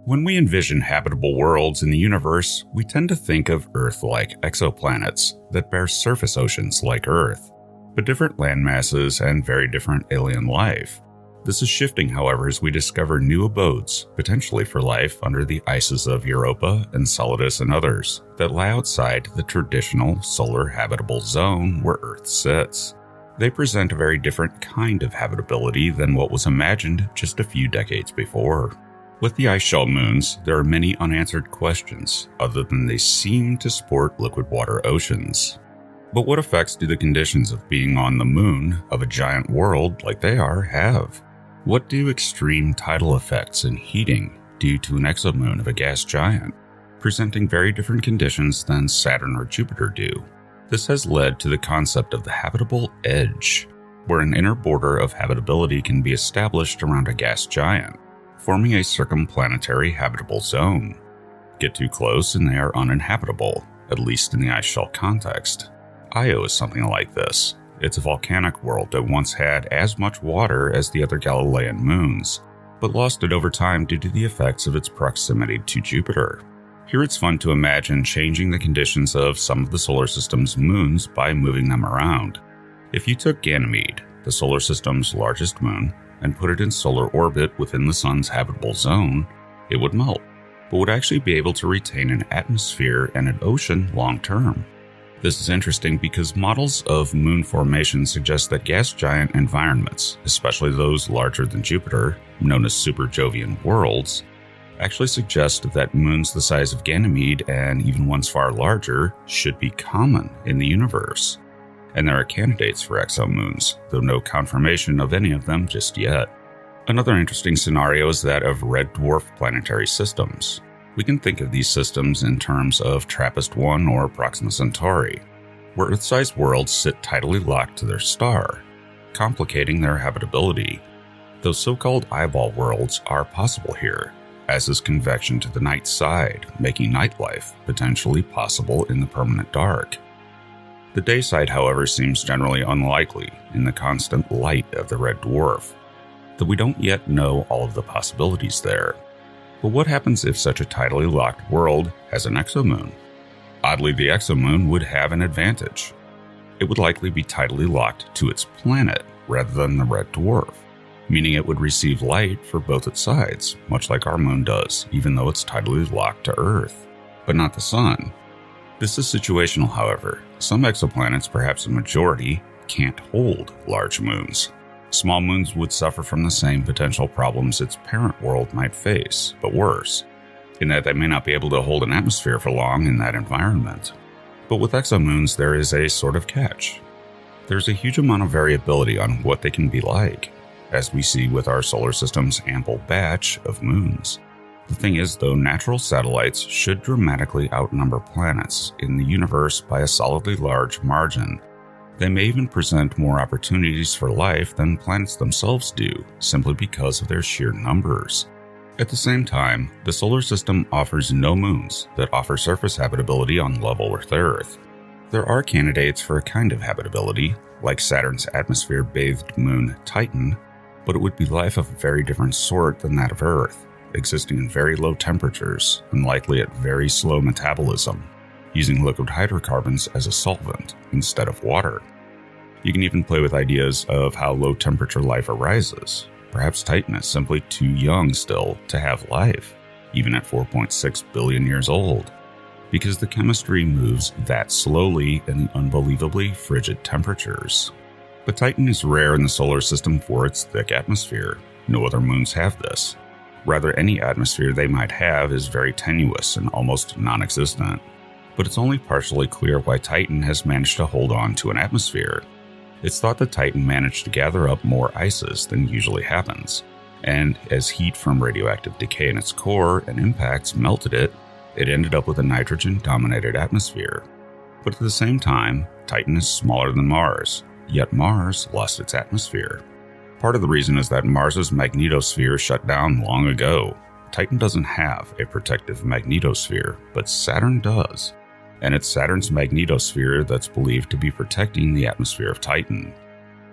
When we envision habitable worlds in the universe, we tend to think of Earth-like exoplanets that bear surface oceans like Earth, but different landmasses and very different alien life. This is shifting, however, as we discover new abodes, potentially for life under the ices of Europa, Enceladus, and others, that lie outside the traditional solar habitable zone where Earth sits. They present a very different kind of habitability than what was imagined just a few decades before. With the ice shell moons, there are many unanswered questions, other than they seem to sport liquid water oceans. But what effects do the conditions of being on the moon of a giant world like they are have? What do extreme tidal effects and heating due to an exomoon of a gas giant, presenting very different conditions than Saturn or Jupiter do? This has led to the concept of the habitable edge, where an inner border of habitability can be established around a gas giant, forming a circumplanetary habitable zone. Get too close and they are uninhabitable, at least in the ice shell context. Io is something like this. It's a volcanic world that once had as much water as the other Galilean moons, but lost it over time due to the effects of its proximity to Jupiter. Here it's fun to imagine changing the conditions of some of the solar system's moons by moving them around. If you took Ganymede, the solar system's largest moon, and put it in solar orbit within the sun's habitable zone, it would melt, but would actually be able to retain an atmosphere and an ocean long term. This is interesting because models of moon formation suggest that gas giant environments, especially those larger than Jupiter, known as super-Jovian worlds, actually suggest that moons the size of Ganymede and even ones far larger should be common in the universe. And there are candidates for exomoons, though no confirmation of any of them just yet. Another interesting scenario is that of red dwarf planetary systems. We can think of these systems in terms of TRAPPIST-1 or Proxima Centauri, where Earth-sized worlds sit tidally locked to their star, complicating their habitability. Those so-called eyeball worlds are possible here, as is convection to the night side, making nightlife potentially possible in the permanent dark. The day side, however, seems generally unlikely in the constant light of the red dwarf, though we don't yet know all of the possibilities there. But what happens if such a tidally locked world has an exomoon? Oddly, the exomoon would have an advantage. It would likely be tidally locked to its planet rather than the red dwarf, meaning it would receive light for both its sides, much like our moon does, even though it's tidally locked to Earth, but not the sun. This is situational, however. Some exoplanets, perhaps a majority, can't hold large moons. Small moons would suffer from the same potential problems its parent world might face, but worse, in that they may not be able to hold an atmosphere for long in that environment. But with exomoons, there is a sort of catch. There's a huge amount of variability on what they can be like, as we see with our solar system's ample batch of moons. The thing is, though, natural satellites should dramatically outnumber planets in the universe by a solidly large margin. They may even present more opportunities for life than planets themselves do, simply because of their sheer numbers. At the same time, the solar system offers no moons that offer surface habitability on level with Earth. There are candidates for a kind of habitability, like Saturn's atmosphere-bathed moon Titan, but it would be life of a very different sort than that of Earth, existing in very low temperatures and likely at very slow metabolism, using liquid hydrocarbons as a solvent instead of water. You can even play with ideas of how low temperature life arises. Perhaps Titan is simply too young still to have life, even at 4.6 billion years old, because the chemistry moves that slowly in the unbelievably frigid temperatures. But Titan is rare in the solar system for its thick atmosphere. No other moons have this. Rather, any atmosphere they might have is very tenuous and almost non-existent. But it's only partially clear why Titan has managed to hold on to an atmosphere. It's thought that Titan managed to gather up more ices than usually happens, and as heat from radioactive decay in its core and impacts melted it, it ended up with a nitrogen-dominated atmosphere. But at the same time, Titan is smaller than Mars, yet Mars lost its atmosphere. Part of the reason is that Mars's magnetosphere shut down long ago. Titan doesn't have a protective magnetosphere, but Saturn does, and it's Saturn's magnetosphere that's believed to be protecting the atmosphere of Titan.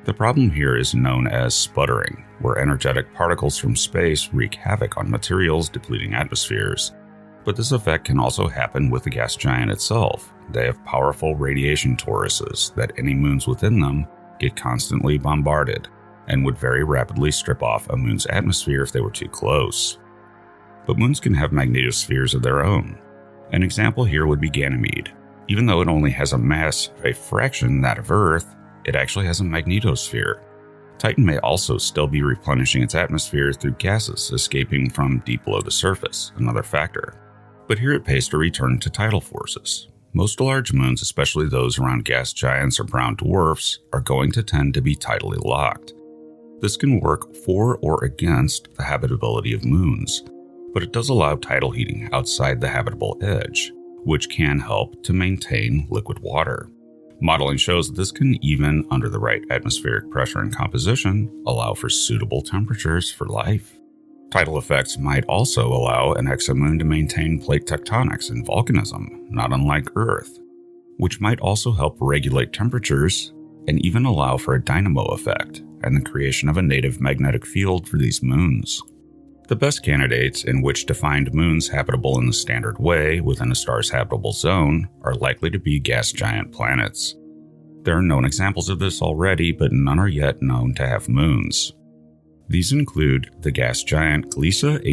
The problem here is known as sputtering, where energetic particles from space wreak havoc on materials, depleting atmospheres. But this effect can also happen with the gas giant itself. They have powerful radiation toruses that any moons within them get constantly bombarded and would very rapidly strip off a moon's atmosphere if they were too close. But moons can have magnetospheres of their own. An example here would be Ganymede. Even though it only has a mass a fraction that of Earth, it actually has a magnetosphere. Titan may also still be replenishing its atmosphere through gases escaping from deep below the surface, another factor. But here it pays to return to tidal forces. Most large moons, especially those around gas giants or brown dwarfs, are going to tend to be tidally locked. This can work for or against the habitability of moons, but it does allow tidal heating outside the habitable edge, which can help to maintain liquid water. Modeling shows that this can, even under the right atmospheric pressure and composition, allow for suitable temperatures for life. Tidal effects might also allow an exomoon to maintain plate tectonics and volcanism, not unlike Earth, which might also help regulate temperatures and even allow for a dynamo effect and the creation of a native magnetic field for these moons. The best candidates in which to find moons habitable in the standard way within a star's habitable zone are likely to be gas giant planets. There are known examples of this already, but none are yet known to have moons. These include the gas giant Gliese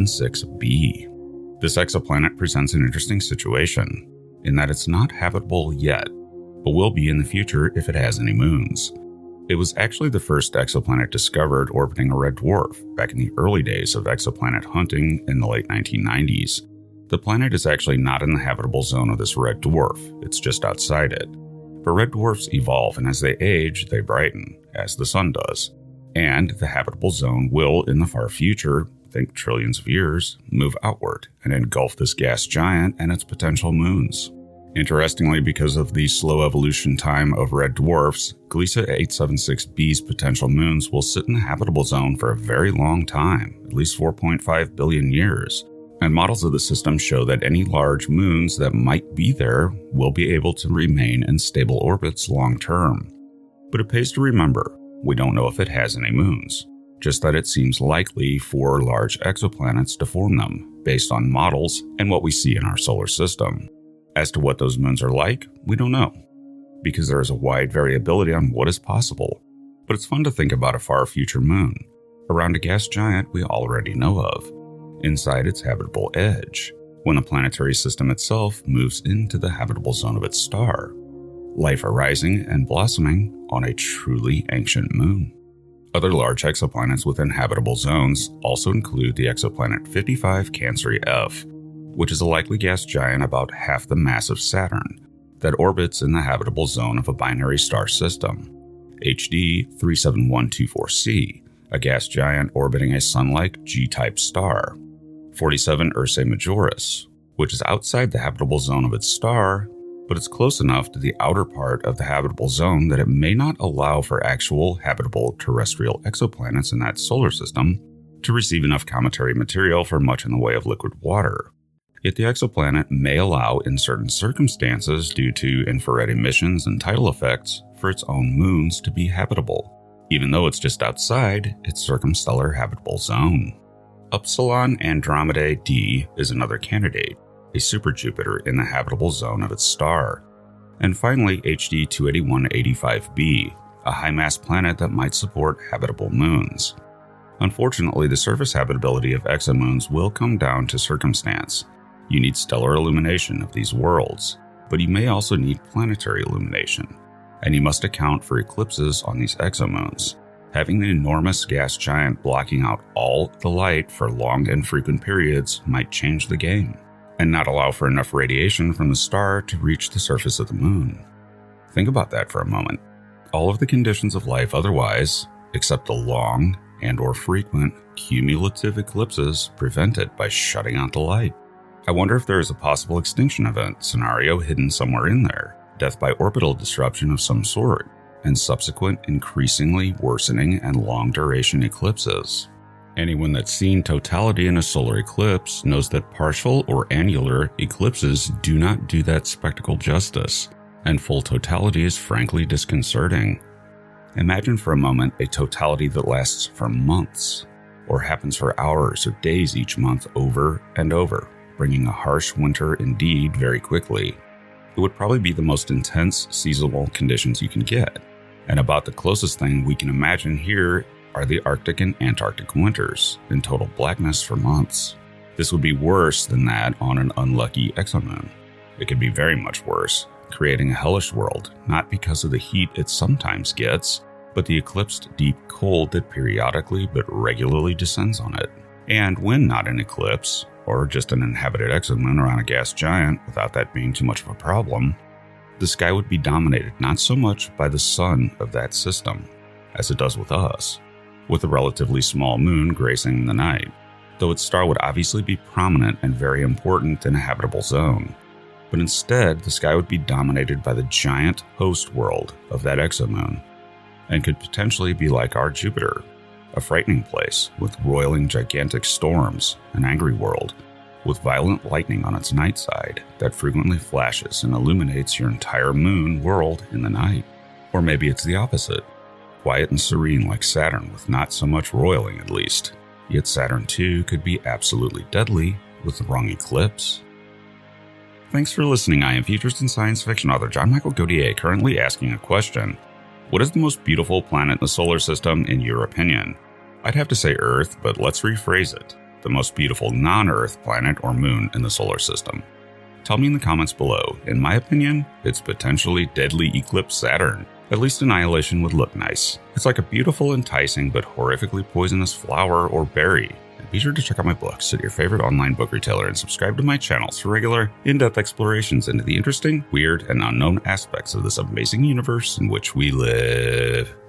876b. This exoplanet presents an interesting situation, in that it's not habitable yet, but will be in the future if it has any moons. It was actually the first exoplanet discovered orbiting a red dwarf back in the early days of exoplanet hunting in the late 1990s. The planet is actually not in the habitable zone of this red dwarf, it's just outside it. But red dwarfs evolve, and as they age, they brighten, as the sun does. And the habitable zone will, in the far future, think trillions of years, move outward and engulf this gas giant and its potential moons. Interestingly, because of the slow evolution time of red dwarfs, Gliese 876b's potential moons will sit in the habitable zone for a very long time, at least 4.5 billion years. And models of the system show that any large moons that might be there will be able to remain in stable orbits long term. But it pays to remember, we don't know if it has any moons, just that it seems likely for large exoplanets to form them, based on models and what we see in our solar system. As to what those moons are like, we don't know, because there is a wide variability on what is possible. But it's fun to think about a far future moon, around a gas giant we already know of, inside its habitable edge, when the planetary system itself moves into the habitable zone of its star, life arising and blossoming on a truly ancient moon. Other large exoplanets within habitable zones also include the exoplanet 55 Cancri F, which is a likely gas giant about half the mass of Saturn, that orbits in the habitable zone of a binary star system. HD 37124c, a gas giant orbiting a Sun-like G-type star. 47 Ursae Majoris, which is outside the habitable zone of its star, but it's close enough to the outer part of the habitable zone that it may not allow for actual habitable terrestrial exoplanets in that solar system to receive enough cometary material for much in the way of liquid water. Yet the exoplanet may allow, in certain circumstances due to infrared emissions and tidal effects, for its own moons to be habitable, even though it's just outside its circumstellar habitable zone. Upsilon Andromedae D is another candidate, a superjupiter in the habitable zone of its star. And finally, HD 28185b, a high-mass planet that might support habitable moons. Unfortunately, the surface habitability of exomoons will come down to circumstance. You need stellar illumination of these worlds, but you may also need planetary illumination, and you must account for eclipses on these exomoons. Having an enormous gas giant blocking out all the light for long and frequent periods might change the game, and not allow for enough radiation from the star to reach the surface of the moon. Think about that for a moment. All of the conditions of life otherwise, except the long and/or frequent cumulative eclipses prevented by shutting out the light. I wonder if there is a possible extinction event scenario hidden somewhere in there, death by orbital disruption of some sort, and subsequent increasingly worsening and long-duration eclipses. Anyone that's seen totality in a solar eclipse knows that partial or annular eclipses do not do that spectacle justice, and full totality is frankly disconcerting. Imagine for a moment a totality that lasts for months, or happens for hours or days each month over and over, bringing a harsh winter indeed very quickly. It would probably be the most intense seasonal conditions you can get, and about the closest thing we can imagine here are the Arctic and Antarctic winters, in total blackness for months. This would be worse than that on an unlucky exomoon. It could be very much worse, creating a hellish world, not because of the heat it sometimes gets, but the eclipsed deep cold that periodically but regularly descends on it. And when not an eclipse, or just an inhabited exomoon around a gas giant without that being too much of a problem, the sky would be dominated not so much by the sun of that system, as it does with us, with a relatively small moon gracing the night, though its star would obviously be prominent and very important in a habitable zone. But instead, the sky would be dominated by the giant host world of that exomoon, and could potentially be like our Jupiter, a frightening place with roiling gigantic storms, an angry world, with violent lightning on its night side that frequently flashes and illuminates your entire moon world in the night. Or maybe it's the opposite, quiet and serene like Saturn with not so much roiling at least, yet Saturn too could be absolutely deadly with the wrong eclipse. Thanks for listening. I am futurist and science fiction author John Michael Godier, currently asking a question. What is the most beautiful planet in the solar system in your opinion? I'd have to say Earth, but let's rephrase it. The most beautiful non-Earth planet or moon in the solar system. Tell me in the comments below. In my opinion, it's potentially deadly eclipse Saturn. At least Annihilation would look nice. It's like a beautiful, enticing, but horrifically poisonous flower or berry. And be sure to check out my books at your favorite online book retailer and subscribe to my channels for regular, in-depth explorations into the interesting, weird, and unknown aspects of this amazing universe in which we live.